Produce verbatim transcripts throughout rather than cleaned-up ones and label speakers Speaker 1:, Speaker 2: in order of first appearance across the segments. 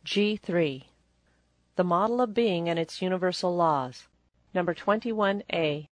Speaker 1: G three. The Model of Being and its Universal Laws. Number twenty-one A.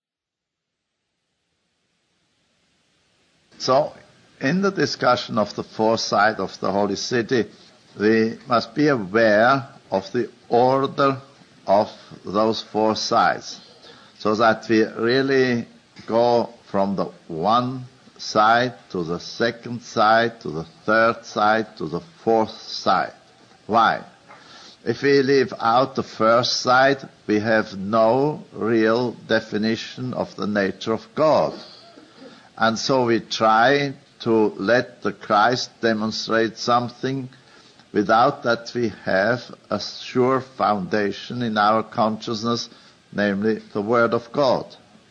Speaker 2: So, in the discussion of the foresight of the Holy City, we must be aware of the order of those four sides, so that we really go from the one side to the second side, to the third side, to the fourth side. Why? If we leave out the first side, we have no real definition of the nature of God. And so we try to let the Christ demonstrate something without that we have a sure foundation in our consciousness, namely the Word of God.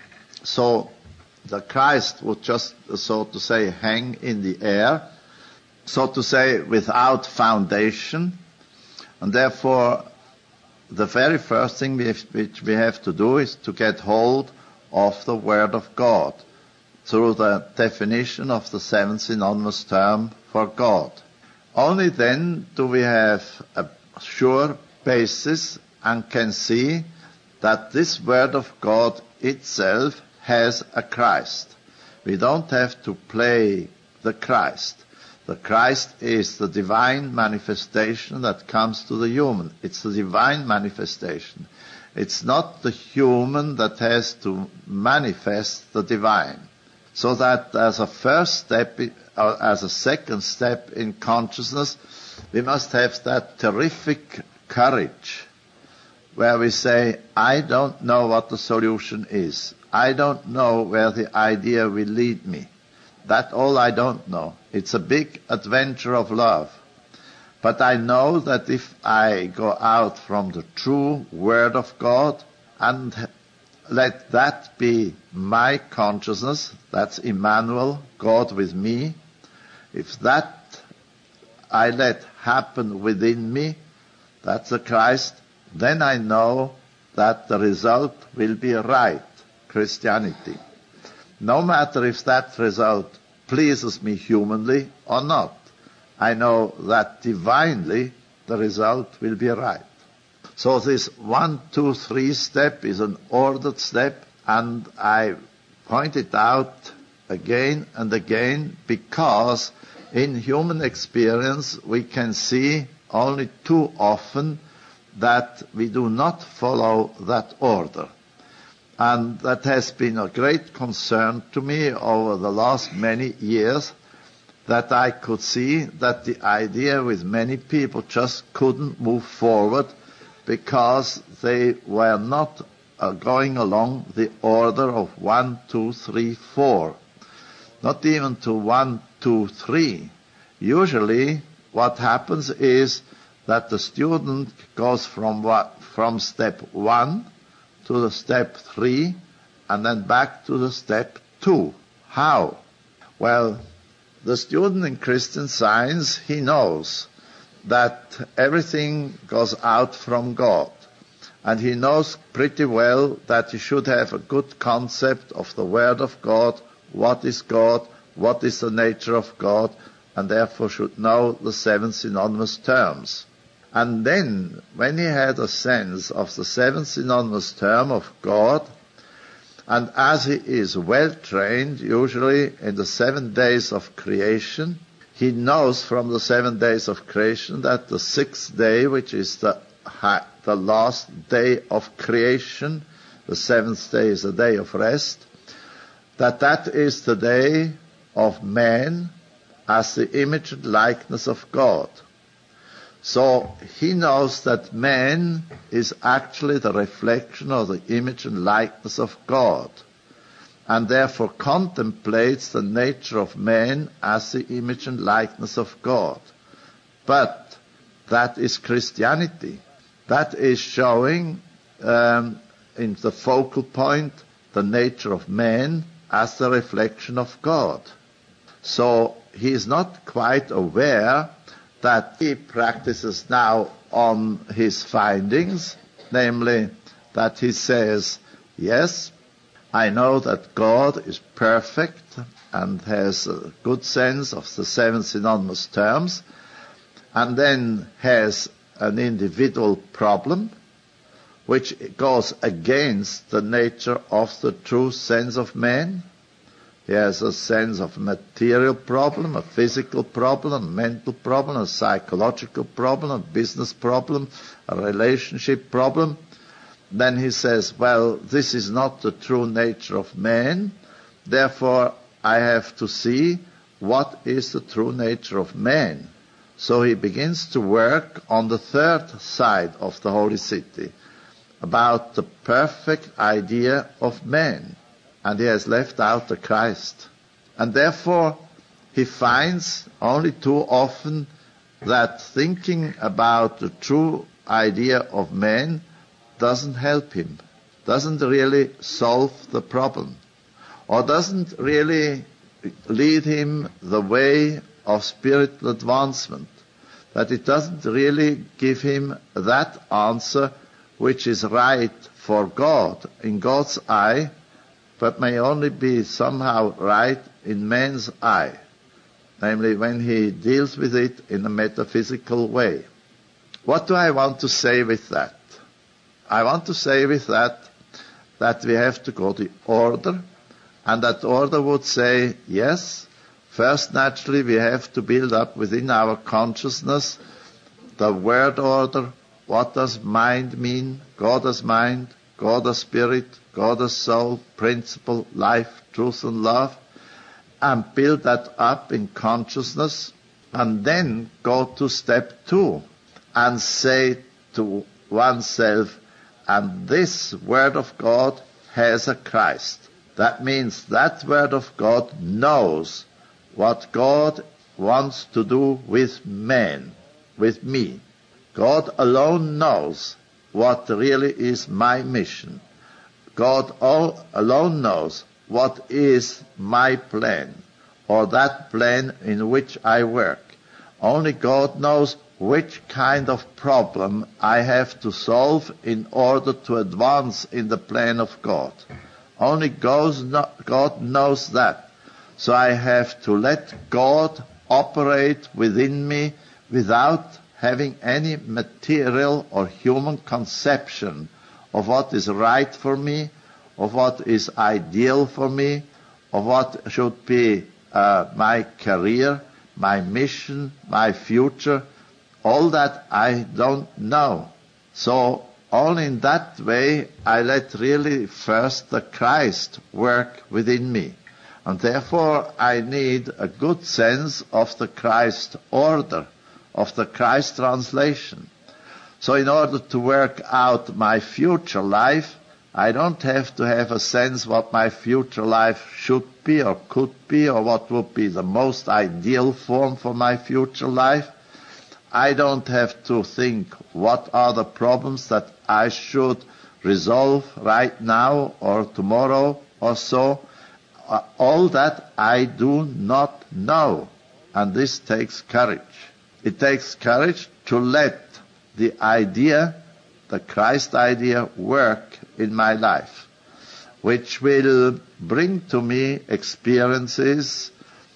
Speaker 2: So the Christ would just, so to say, hang in the air, so to say, without foundation. And therefore, the very first thing we have, which we have to do is to get hold of the Word of God through the definition of the seven synonymous term for God. Only then do we have a sure basis and can see that this Word of God itself has a Christ. We don't have to play the Christ. The Christ is the divine manifestation that comes to the human. It's the divine manifestation. It's not the human that has to manifest the divine. So that as a first step, or as a second step in consciousness, we must have that terrific courage where we say, I don't know what the solution is. I don't know where the idea will lead me. That all I don't know. It's a big adventure of love. But I know that if I go out from the true Word of God and let that be my consciousness, that's Emmanuel, God with me, if that I let happen within me, that's the Christ, then I know that the result will be right, Christianity. No matter if that result pleases me humanly or not, I know that divinely the result will be right. So this one, two, three step is an ordered step, and I point it out again and again because in human experience we can see only too often that we do not follow that order. And that has been a great concern to me over the last many years, that I could see that the idea with many people just couldn't move forward because they were not uh, going along the order of one, two, three, four. Not even to one, two, three. Usually what happens is that the student goes from what, from step one to the step three, and then back to the step two. How? Well, the student in Christian Science, he knows that everything goes out from God. And he knows pretty well that he should have a good concept of the Word of God, what is God, what is the nature of God, and therefore should know the seven synonymous terms. And then, when he had a sense of the seven synonymous term of God, and as he is well trained, usually in the seven days of creation, he knows from the seven days of creation that the sixth day, which is the, the last day of creation, the seventh day is a day of rest, that that is the day of man as the image and likeness of God. So he knows that man is actually the reflection of the image and likeness of God, and therefore contemplates the nature of man as the image and likeness of God. But that is Christianity. That is showing um, in the focal point the nature of man as the reflection of God. So he is not quite aware that he practices now on his findings, namely that he says, yes, I know that God is perfect and has a good sense of the seven synonymous terms, and then has an individual problem which goes against the nature of the true sense of man. He has a sense of a material problem, a physical problem, a mental problem, a psychological problem, a business problem, a relationship problem. Then he says, well, this is not the true nature of man, therefore I have to see what is the true nature of man. So he begins to work on the third side of the holy city, about the perfect idea of man. And he has left out the Christ. And therefore he finds only too often that thinking about the true idea of man doesn't help him, doesn't really solve the problem, or doesn't really lead him the way of spiritual advancement, that it doesn't really give him that answer which is right for God, in God's eye, but may only be somehow right in man's eye, namely when he deals with it in a metaphysical way. What do I want to say with that? I want to say with that that we have to go the order, and that order would say, yes, first naturally we have to build up within our consciousness the word order. What does mind mean? God as mind, God as spirit, God as soul, principle, life, truth and love, and build that up in consciousness, and then go to step two and say to oneself, and this word of God has a Christ. That means that word of God knows what God wants to do with man, with me. God alone knows what really is my mission. God all alone knows what is my plan, or that plan in which I work. Only God knows which kind of problem I have to solve in order to advance in the plan of God. Only God knows that. So I have to let God operate within me without having any material or human conception of what is right for me, of what is ideal for me, of what should be uh, my career, my mission, my future. All that I don't know. So only in that way I let really first the Christ work within me. And therefore I need a good sense of the Christ order, of the Christ translation. So in order to work out my future life, I don't have to have a sense what my future life should be or could be, or what would be the most ideal form for my future life. I don't have to think what are the problems that I should resolve right now or tomorrow or so. Uh, all that I do not know. And this takes courage. It takes courage to let the idea, the Christ idea, work in my life, which will bring to me experiences,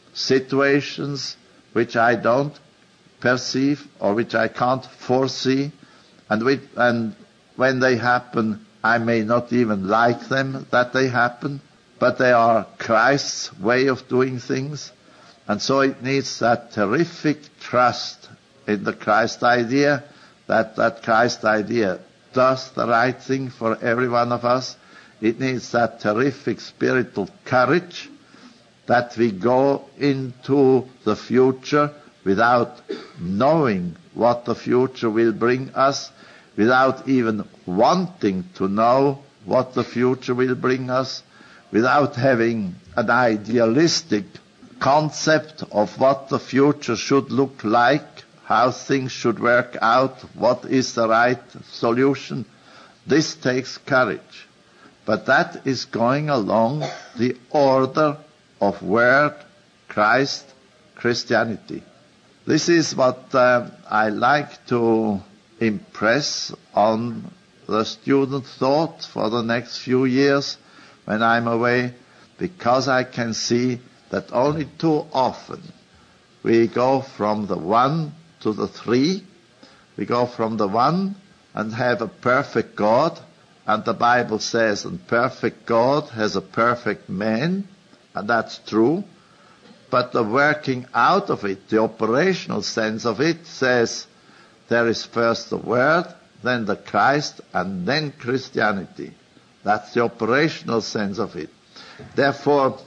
Speaker 2: situations which I don't perceive or which I can't foresee, and, which, and when they happen I may not even like them that they happen, but they are Christ's way of doing things. And so it needs that terrific trust in the Christ idea, that that Christ idea does the right thing for every one of us. It needs that terrific spiritual courage that we go into the future without knowing what the future will bring us, without even wanting to know what the future will bring us, without having an idealistic concept of what the future should look like, how things should work out, what is the right solution. This takes courage. But that is going along the order of Word, Christ, Christianity. This is what uh, I like to impress on the student thought for the next few years when I'm away, because I can see that only too often we go from the one to the three. We go from the one and have a perfect God, and the Bible says, and perfect God has a perfect man, and that's true. But the working out of it, the operational sense of it, says there is first the Word, then the Christ, and then Christianity. That's the operational sense of it. Therefore,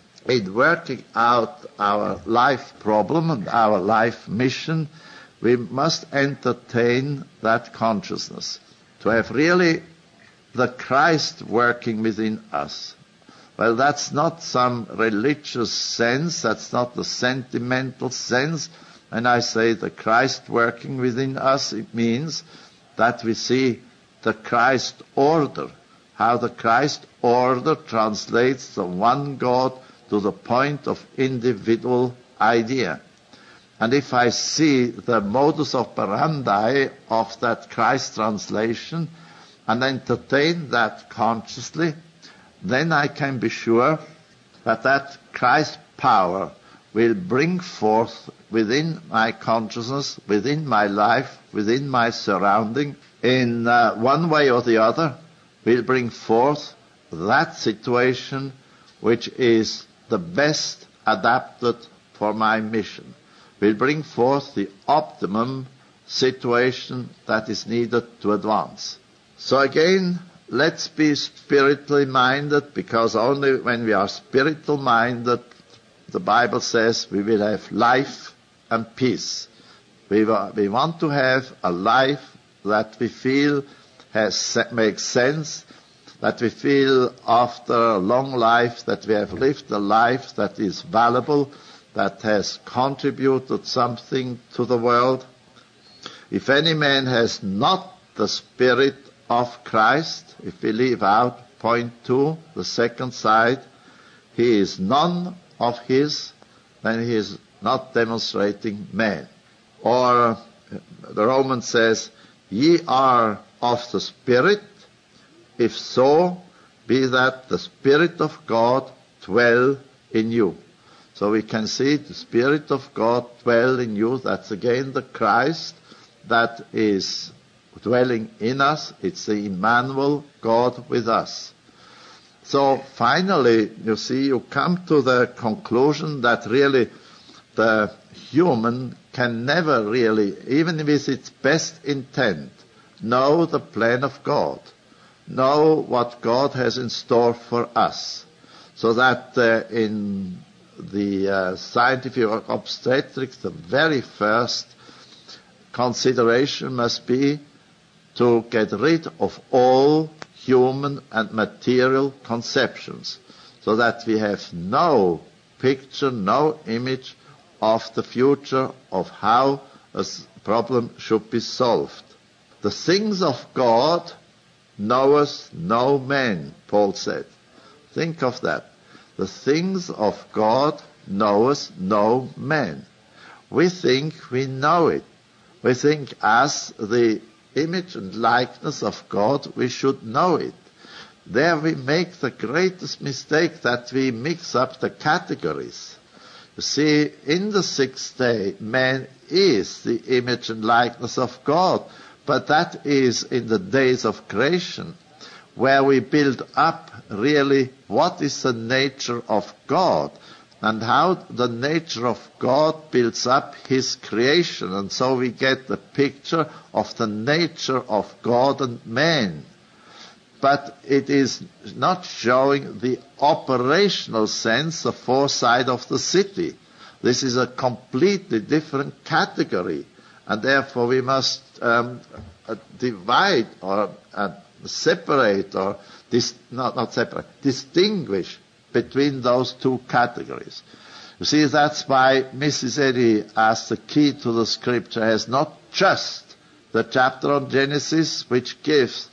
Speaker 2: in working out our life problem and our life mission, we must entertain that consciousness, to have really the Christ working within us. Well, that's not some religious sense, that's not the sentimental sense. When I say the Christ working within us, it means that we see the Christ order, how the Christ order translates the one God to the point of individual idea. And if I see the modus operandi of that Christ translation and entertain that consciously, then I can be sure that that Christ power will bring forth within my consciousness, within my life, within my surrounding, in uh, one way or the other, will bring forth that situation which is the best adapted for my mission, will bring forth the optimum situation that is needed to advance. So again, let's be spiritually minded, because only when we are spiritual minded, the Bible says we will have life and peace. We, we want to have a life that we feel has makes sense, that we feel after a long life that we have lived a life that is valuable, that has contributed something to the world. If any man has not the Spirit of Christ, if we leave out point two, the second side, he is none of his, then he is not demonstrating man. Or the Roman says, ye are of the Spirit, if so, be that the Spirit of God dwell in you. So we can see the Spirit of God dwell in you. That's again the Christ that is dwelling in us. It's the Emmanuel, God with us. So finally, you see, you come to the conclusion that really the human can never really, even with its best intent, know the plan of God, know what God has in store for us. So that uh, in the uh, scientific obstetrics, the very first consideration must be to get rid of all human and material conceptions, so that we have no picture, no image of the future of how a problem should be solved. The things of God knoweth no man, Paul said. Think of that. The things of God knoweth no man. We think we know it. We think as the image and likeness of God, we should know it. There we make the greatest mistake, that we mix up the categories. You see, in the sixth day, man is the image and likeness of God, but that is in the days of creation, where we build up really what is the nature of God, and how the nature of God builds up his creation. And so we get the picture of the nature of God and man. But it is not showing the operational sense, the foresight of the city. This is a completely different category. And therefore we must um, uh, divide or uh, separate or dis- not, not separate, distinguish between those two categories. You see, that's why Missus Eddy, as the key to the scripture, has not just the chapter on Genesis, which gives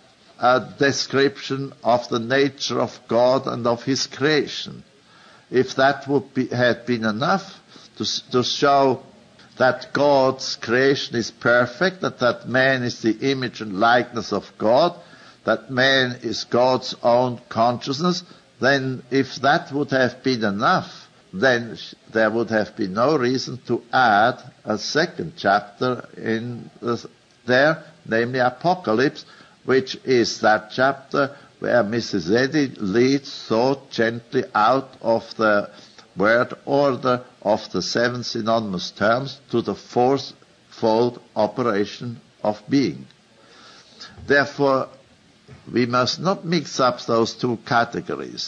Speaker 2: a description of the nature of God and of his creation. If that would be, had been enough to, to show that God's creation is perfect, that that man is the image and likeness of God, that man is God's own consciousness, then if that would have been enough then there would have been no reason to add a second chapter in the, there, namely Apocalypse, which is that chapter where Missus Eddy leads so gently out of the word order of the seven synonymous terms to the fourfold operation of being. Therefore, we must not mix up those two categories.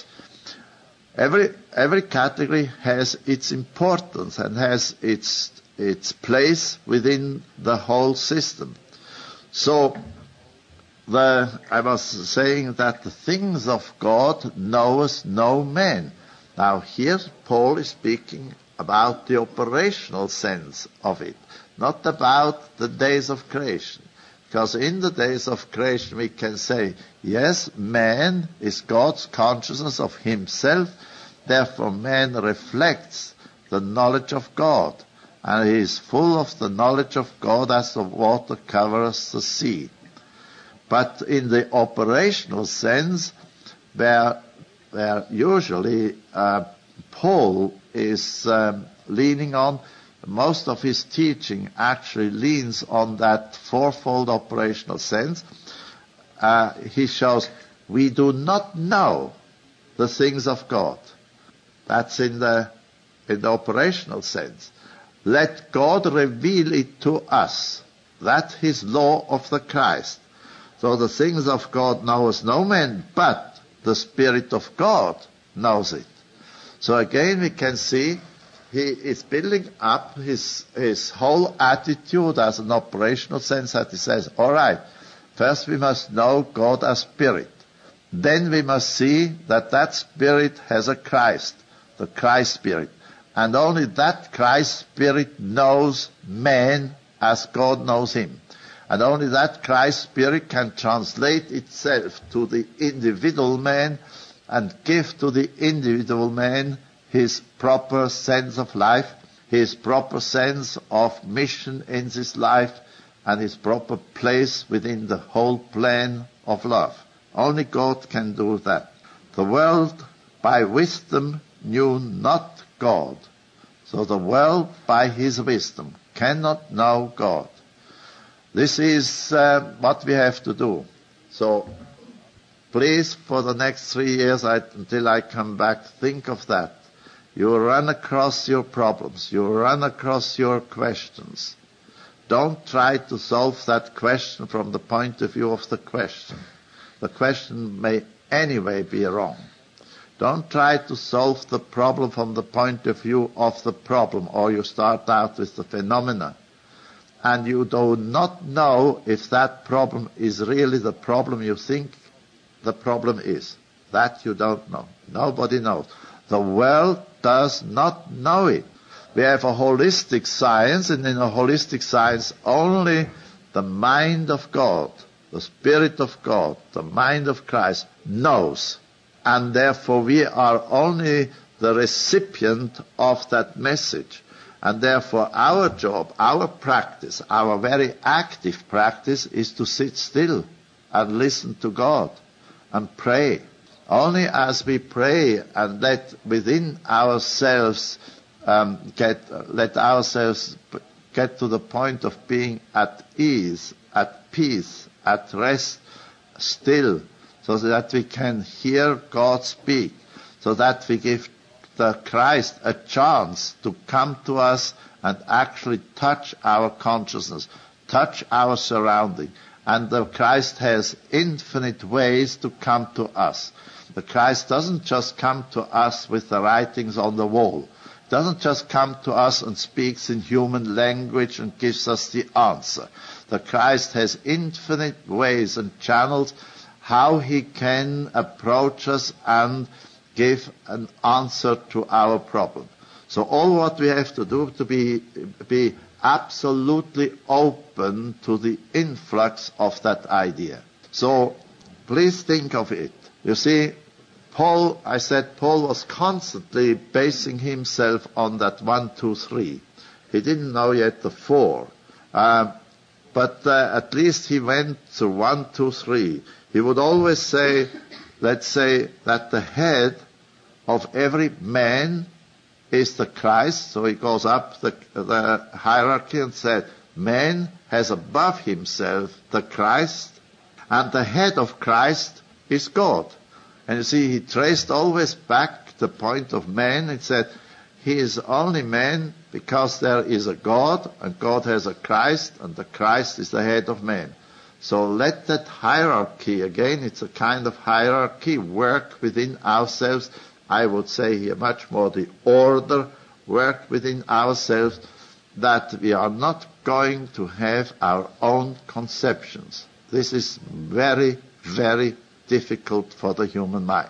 Speaker 2: Every every category has its importance and has its its place within the whole system. So, the, I was saying that the things of God knoweth no man. Now here Paul is speaking about the operational sense of it, not about the days of creation. Because in the days of creation we can say, yes, man is God's consciousness of himself, therefore man reflects the knowledge of God, and he is full of the knowledge of God as the water covers the sea. But in the operational sense, where, where usually uh, Paul is um, leaning on, most of his teaching actually leans on that fourfold operational sense. Uh, he shows we do not know the things of God. That's in the, in the operational sense. Let God reveal it to us. That's his law of the Christ. So the things of God knows no man, but the Spirit of God knows it. So again we can see he is building up his, his whole attitude as an operational sense that he says, all right, first we must know God as Spirit. Then we must see that that Spirit has a Christ, the Christ Spirit. And only that Christ Spirit knows man as God knows him. And only that Christ Spirit can translate itself to the individual man and give to the individual man his proper sense of life, his proper sense of mission in this life, and his proper place within the whole plan of love. Only God can do that. The world by wisdom knew not God. So the world by his wisdom cannot know God. This is uh, what we have to do. So please, for the next three years I, until I come back, think of that. You run across your problems. You run across your questions. Don't try to solve that question from the point of view of the question. The question may anyway be wrong. Don't try to solve the problem from the point of view of the problem, or you start out with the phenomena. And you do not know if that problem is really the problem you think the problem is. That you don't know. Nobody knows. The world does not know it. We have a holistic science, and in a holistic science only the mind of God, the Spirit of God, the mind of Christ knows. And therefore we are only the recipient of that message. And therefore our job, our practice, our very active practice is to sit still and listen to God and pray. Only as we pray and let within ourselves um, get, let ourselves get to the point of being at ease, at peace, at rest, still, so that we can hear God speak, so that we give the Christ a chance to come to us and actually touch our consciousness, touch our surrounding. And the Christ has infinite ways to come to us. The Christ doesn't just come to us with the writings on the wall. Doesn't just come to us and speaks in human language and gives us the answer. The Christ has infinite ways and channels how he can approach us and give an answer to our problem. So all what we have to do to be, be absolutely open to the influx of that idea. So please think of it. You see, Paul, I said Paul was constantly basing himself on that one, two, three. He didn't know yet the four. Uh, but uh, at least he went to one, two, three. He would always say, let's say, that the head of every man is the Christ. So he goes up the, the hierarchy and said, man has above himself the Christ, and the head of Christ is God. And you see, he traced always back the point of man. He said, he is only man because there is a God, and God has a Christ, and the Christ is the head of man. So let that hierarchy, again, it's a kind of hierarchy, work within ourselves. I would say here much more the order, work within ourselves, that we are not going to have our own conceptions. This is very, very difficult for the human mind.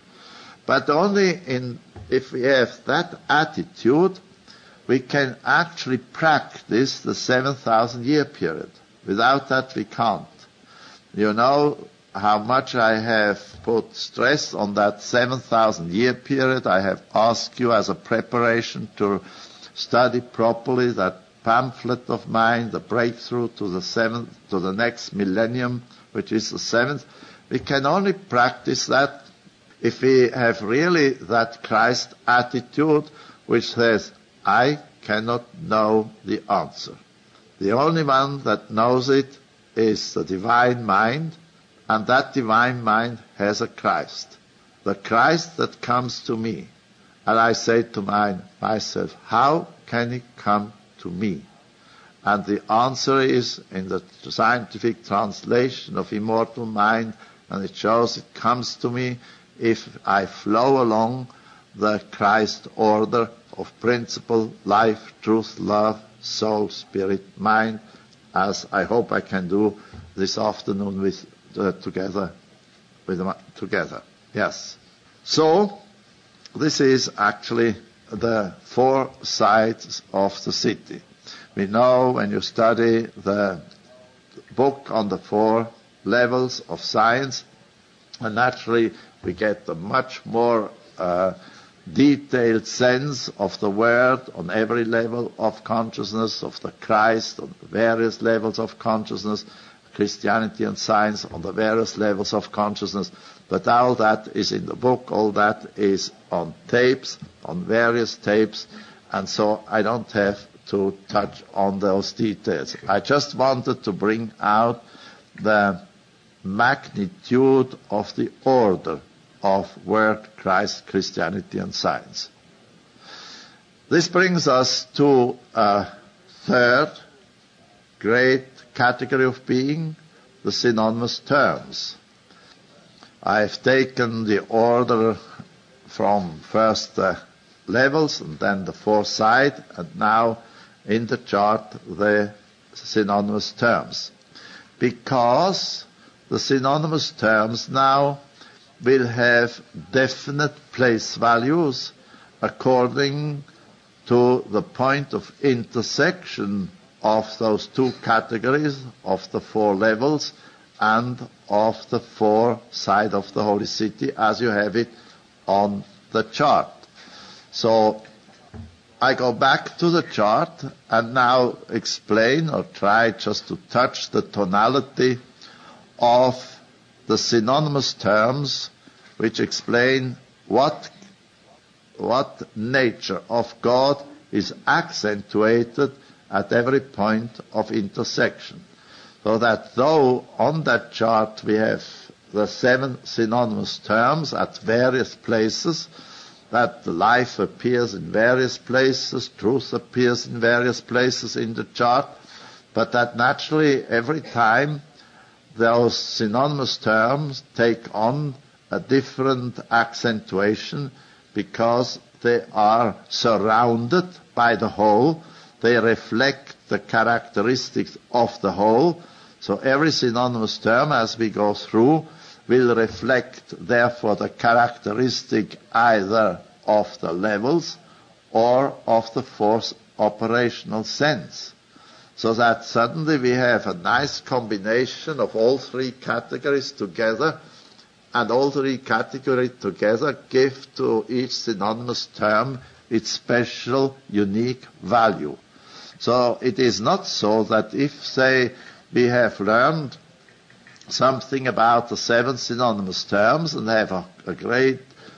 Speaker 2: But only in, if we have that attitude, we can actually practice the seven thousand year period. Without that, we can't. You know how much I have put stress on that seven thousand year period. I have asked you as a preparation to study properly that pamphlet of mine, The Breakthrough to the seventh, to the next millennium, which is the seventh. We can only practice that if we have really that Christ attitude which says, I cannot know the answer. The only one that knows it is the divine mind, and that divine mind has a Christ. The Christ that comes to me. And I say to mine, myself, how can he come to me? And the answer is in the scientific translation of Immortal Mind, and it shows it comes to me if I flow along the Christ order of principle, life, truth, love, soul, spirit, mind, as I hope I can do this afternoon with uh, together with them together. Yes. So this is actually the four sides of the city. We know when you study the book on the four levels of science, and naturally we get a much more uh, detailed sense of the word on every level of consciousness, of the Christ on the various levels of consciousness, Christianity and science on the various levels of consciousness. But all that is in the book, all that is on tapes, on various tapes, and so I don't have to touch on those details. I just wanted to bring out the magnitude of the order of Word, Christ, Christianity and science. This brings us to a third great category of being, the synonymous terms. I've taken the order from first the levels and then the four side, and now in the chart the synonymous terms. Because the synonymous terms now will have definite place values according to the point of intersection of those two categories, of the four levels and of the four side of the Holy City, as you have it on the chart. So I go back to the chart and now explain or try just to touch the tonality of the synonymous terms which explain what what nature of God is accentuated at every point of intersection. So that though on that chart we have the seven synonymous terms at various places, that life appears in various places, truth appears in various places in the chart, but that naturally every time those synonymous terms take on a different accentuation because they are surrounded by the whole. They reflect the characteristics of the whole. So every synonymous term as we go through will reflect therefore the characteristic either of the levels or of the fourth operational sense. So that suddenly we have a nice combination of all three categories together, and all three categories together give to each synonymous term its special, unique value. So it is not so that if, say, we have learned something about the seven synonymous terms and have a, a great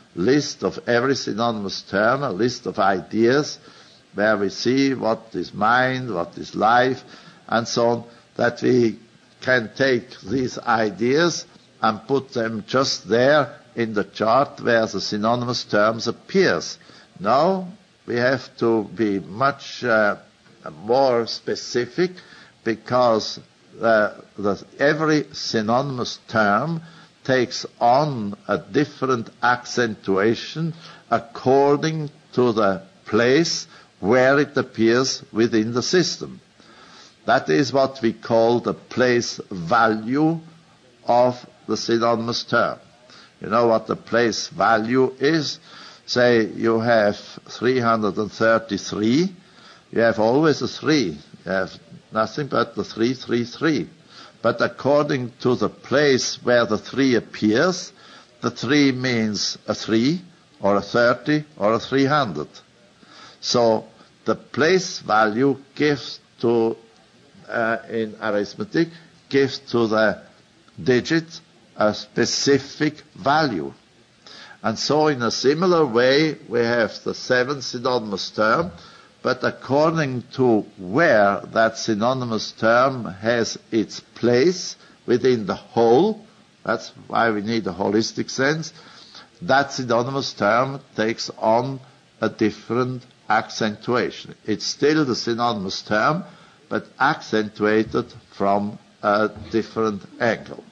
Speaker 2: list of every synonymous term, a list of ideas, where we see what is mind, what is life, and so on, that we can take these ideas and put them just there in the chart where the synonymous terms appears. Now we have to be much uh, more specific, because uh, the, every synonymous term takes on a different accentuation according to the place where it appears within the system. That is what we call the place value of the synonymous term. You know what the place value is? Say you have three hundred thirty-three, you have always a three. You have nothing but the three, three, three. But according to the place where the three appears, the three means a three, or a thirty, or a three hundred. So the place value gives to, uh, in arithmetic, gives to the digit a specific value. And so in a similar way, we have the seventh synonymous term, but according to where that synonymous term has its place within the whole, that's why we need a holistic sense, that synonymous term takes on a different accentuation. It's still the synonymous term, but accentuated from a different angle.